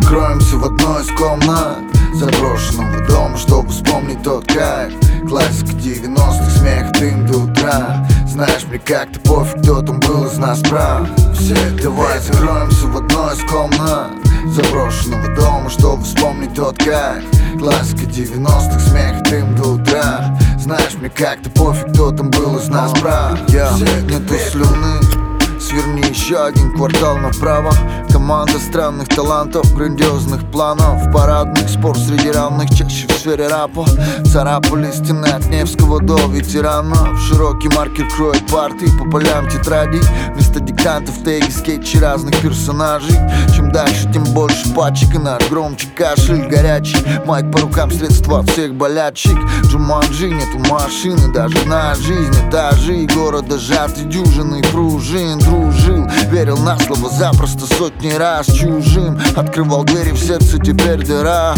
закроемся в одной из комнат заброшенного дома, чтобы вспомнить тот кайф. Классика 90-х, смех, дым до утра. Знаешь, мне как-то пофиг, кто там был из нас прав. Все, давай закроемся в одной из комнат заброшенного дома, чтобы вспомнить тот кайф. Классика 90-х, смех, дым до утра. Знаешь, мне как-то пофиг, кто там был из нас прав. Нету слюны, сверни еще один квартал направо. Команда странных талантов, грандиозных планов. Парадных спор среди равных, чаще в сфере рапа. Царапали стены от Невского до ветеранов. Широкий маркер кроет парты по полям тетрадей. Вместо диктантов теги, скетчи разных персонажей. Чем дальше, тем больше пачек, и наш громче кашель горячий. Майк по рукам, средства от всех болячек. Джуманджи, нету машины, даже на жизнь этажи города сжаты дюжиной пружин. Дружил, верил на слово запросто сотни раз чужим. Открывал двери в сердце, теперь дыра.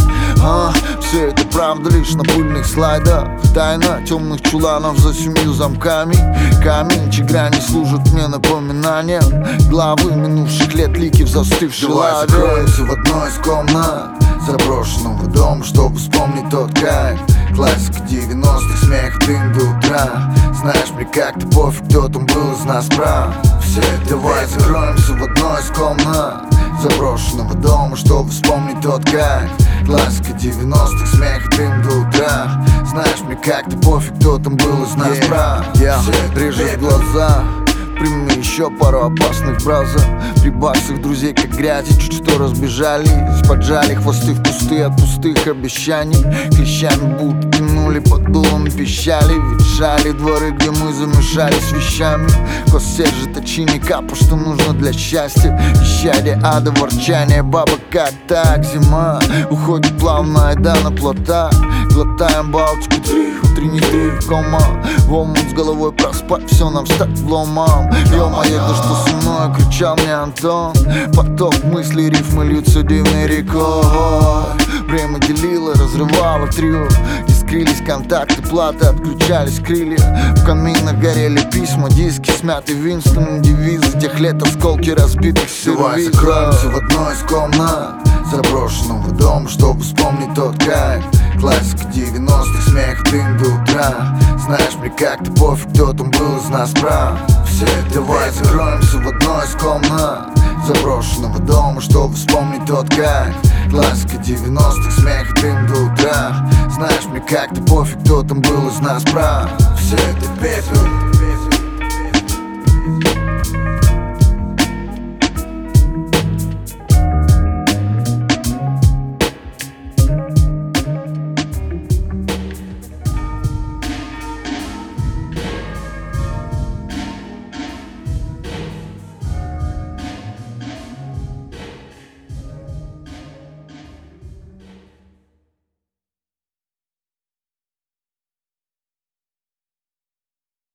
Все это правда лишь на пыльных слайдах. Тайна темных чуланов за 7 замками. Камень, чьи грани служат мне напоминанием. Главы минувших лет, лики в застывшей лаве. Закроемся в одной из комнат заброшенного дома, чтобы вспомнить тот кайф. Классика 90-х, смех, дым до утра. Знаешь, мне как-то пофиг, кто там был из нас прав. Все, давай закроемся в одной из комнат заброшенного дома, чтобы вспомнить тот кайф. Классика 90-х, смех, дым до утра. Знаешь, мне как-то пофиг, кто там был из нас прав. Режет глаза, прими еще пару опасных браза. Прибавь их друзей как грязи, чуть что разбежались. Поджали хвосты в кусты от пустых обещаний. Клещами будто тянули, под дулом пищали. Ветшали дворы, где мы замешались вещами. Косержи, точини, капа, что нужно для счастья. Исчадие ада, ворчание, баба, как так? Зима уходит плавно, айда на плота. Глотаем балтику, утренний дрейф, кома. В омут с головой проспать, все нам встать вломом. Ё-моё, да что со мной, кричал мне Антон. Поток мыслей, рифмы льются дивной рекой. Время делило, разрывало трио. Искрились контакты, платы, отключались крылья. В каминах горели письма, диски, смятый Винстон. Девизы тех лет, осколки разбитых сервизов. Давай закроемся в одной из комнат заброшенного дома, чтобы вспомнить тот кайф. Классика 90-х, смех, дым до утра. Знаешь, мне как-то пофиг, кто там был из нас прав. Все, давай закроемся в одной из комнат заброшенного дома, чтобы вспомнить тот кайф. Классика 90-х, смех, дым до утра. Знаешь, мне как-то пофиг, кто там был из нас прав. Все это пепел.